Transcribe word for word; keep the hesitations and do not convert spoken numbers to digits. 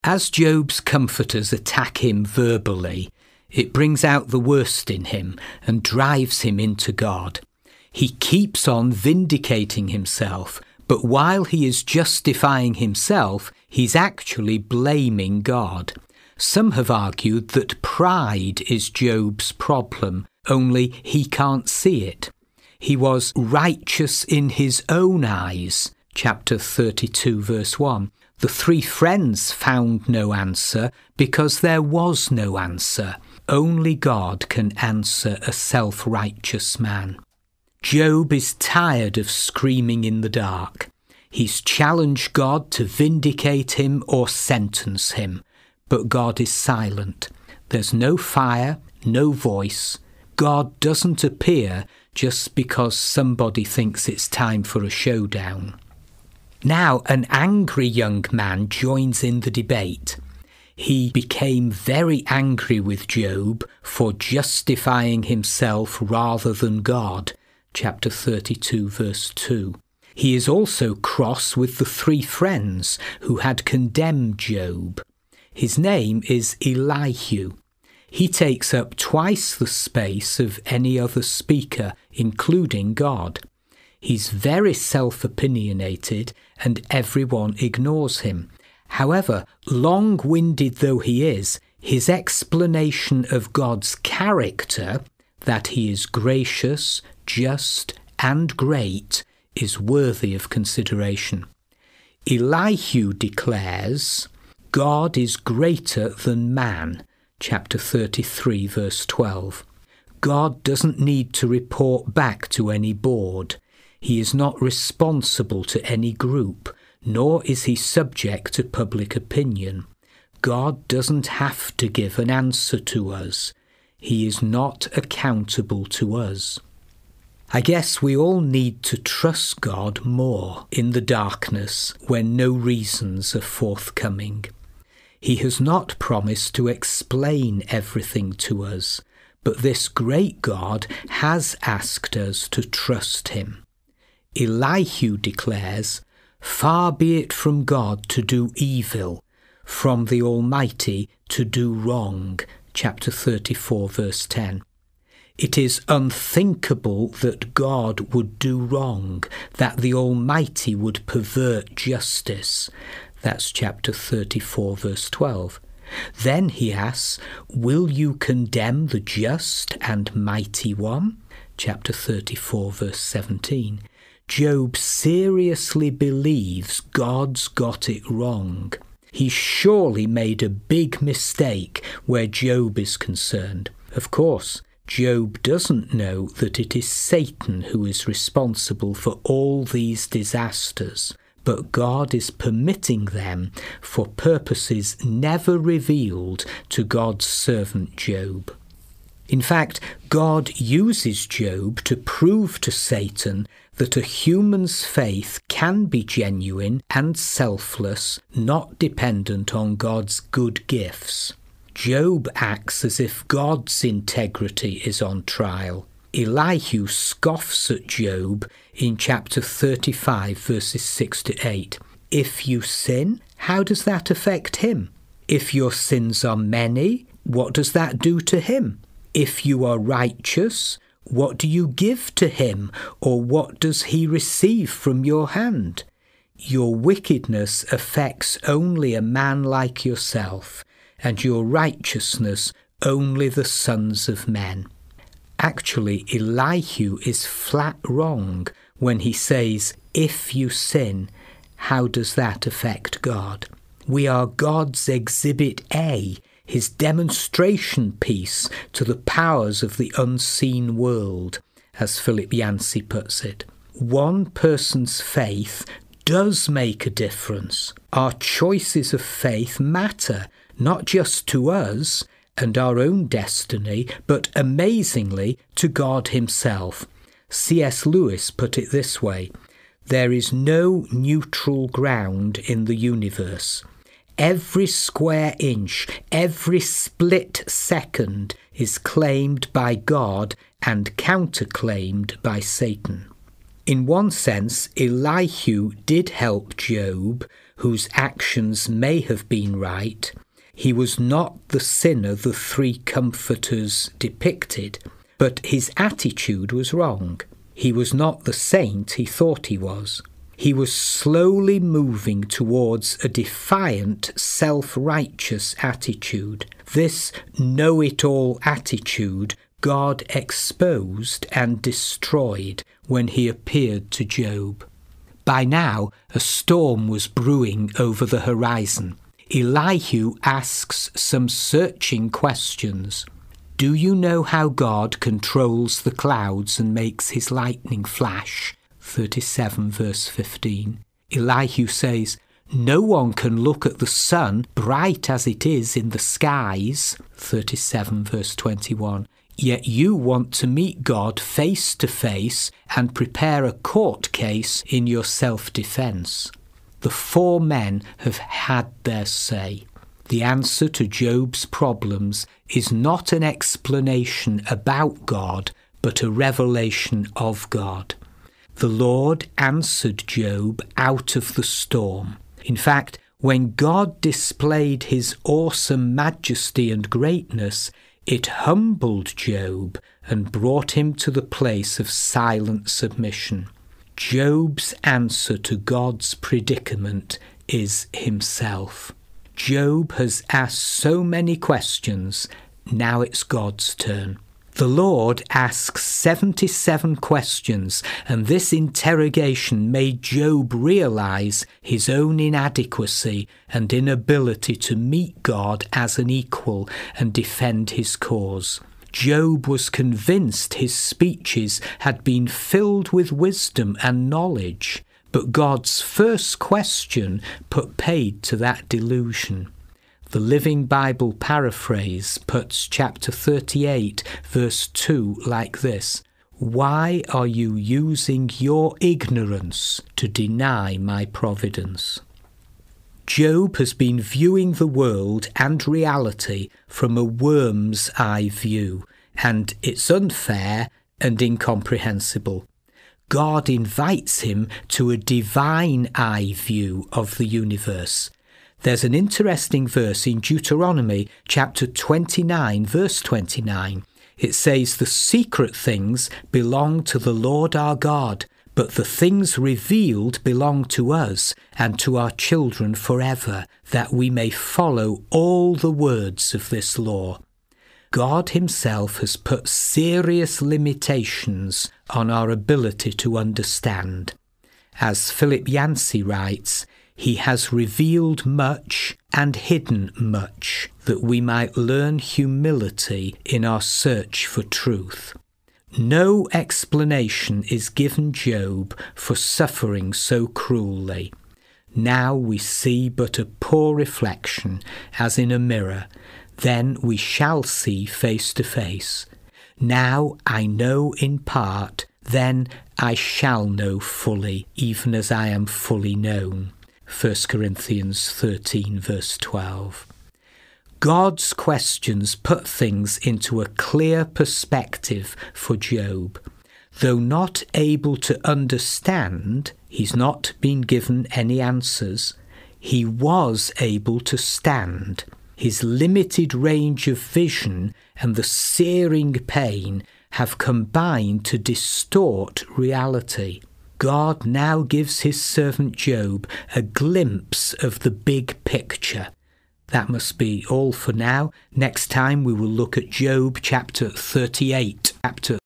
As Job's comforters attack him verbally, it brings out the worst in him and drives him into God. He keeps on vindicating himself, but while he is justifying himself, he's actually blaming God. Some have argued that pride is Job's problem, only he can't see it. He was righteous in his own eyes, chapter thirty-two, verse one. The three friends found no answer because there was no answer. Only God can answer a self-righteous man. Job is tired of screaming in the dark. He's challenged God to vindicate him or sentence him, but God is silent. There's no fire, no voice. God doesn't appear just because somebody thinks it's time for a showdown. Now an angry young man joins in the debate. He became very angry with Job for justifying himself rather than God, chapter thirty-two, verse two. He is also cross with the three friends who had condemned Job. His name is Elihu. He takes up twice the space of any other speaker, including God. He's very self-opinionated and everyone ignores him. However, long-winded though he is, his explanation of God's character, that he is gracious, just, and great, is worthy of consideration. Elihu declares, God is greater than man, chapter thirty-three, verse twelve. God doesn't need to report back to any board. He is not responsible to any group, nor is he subject to public opinion. God doesn't have to give an answer to us. He is not accountable to us. I guess we all need to trust God more in the darkness when no reasons are forthcoming. He has not promised to explain everything to us, but this great God has asked us to trust him. Elihu declares, far be it from God to do evil, from the Almighty to do wrong, chapter thirty-four, verse ten. It is unthinkable that God would do wrong, that the Almighty would pervert justice. That's chapter thirty-four, verse twelve. Then he asks, will you condemn the just and mighty one? Chapter thirty-four, verse seventeen. Job seriously believes God's got it wrong. He surely made a big mistake where Job is concerned. Of course, Job doesn't know that it is Satan who is responsible for all these disasters, but God is permitting them for purposes never revealed to God's servant Job. In fact, God uses Job to prove to Satan that a human's faith can be genuine and selfless, not dependent on God's good gifts. Job acts as if God's integrity is on trial. Elihu scoffs at Job in chapter thirty-five, verses six to eight. If you sin, how does that affect him? If your sins are many, what does that do to him? If you are righteous, what do you give to him, or what does he receive from your hand? Your wickedness affects only a man like yourself, and your righteousness only the sons of men. Actually, Elihu is flat wrong when he says, if you sin, how does that affect God? We are God's exhibit A, his demonstration piece to the powers of the unseen world, as Philip Yancey puts it. One person's faith does make a difference. Our choices of faith matter, not just to us and our own destiny, but amazingly to God himself. C S Lewis put it this way, there is no neutral ground in the universe. Every square inch, every split second is claimed by God and counterclaimed by Satan. In one sense, Elihu did help Job, whose actions may have been right. He was not the sinner the three comforters depicted, but his attitude was wrong. He was not the saint he thought he was. He was slowly moving towards a defiant, self-righteous attitude. This know-it-all attitude God exposed and destroyed when he appeared to Job. By now, a storm was brewing over the horizon. Elihu asks some searching questions. Do you know how God controls the clouds and makes his lightning flash? thirty-seven verse fifteen. Elihu says, no one can look at the sun, bright as it is in the skies. thirty-seven verse twenty-one. Yet you want to meet God face to face and prepare a court case in your self-defense. The four men have had their say. The answer to Job's problems is not an explanation about God, but a revelation of God. The Lord answered Job out of the storm. In fact, when God displayed his awesome majesty and greatness, it humbled Job and brought him to the place of silent submission. Job's answer to God's predicament is himself. Job has asked so many questions, now it's God's turn. The Lord asks seventy-seven questions, and this interrogation made Job realize his own inadequacy and inability to meet God as an equal and defend his cause. Job was convinced his speeches had been filled with wisdom and knowledge, but God's first question put paid to that delusion. The Living Bible paraphrase puts chapter thirty-eight, verse two like this: Why are you using your ignorance to deny my providence? Job has been viewing the world and reality from a worm's eye view, and it's unfair and incomprehensible. God invites him to a divine eye view of the universe. There's an interesting verse in Deuteronomy chapter twenty-nine, verse twenty-nine. It says, the secret things belong to the Lord our God, but the things revealed belong to us and to our children forever, that we may follow all the words of this law. God himself has put serious limitations on our ability to understand. As Philip Yancey writes, he has revealed much and hidden much, that we might learn humility in our search for truth. No explanation is given Job for suffering so cruelly. Now we see but a poor reflection, as in a mirror. Then we shall see face to face. Now I know in part, then I shall know fully, even as I am fully known. First Corinthians thirteen, verse twelve. God's questions put things into a clear perspective for Job. Though not able to understand, he's not been given any answers, he was able to stand. His limited range of vision and the searing pain have combined to distort reality. God now gives his servant Job a glimpse of the big picture. That must be all for now. Next time we will look at Job chapter thirty-eight. Chapter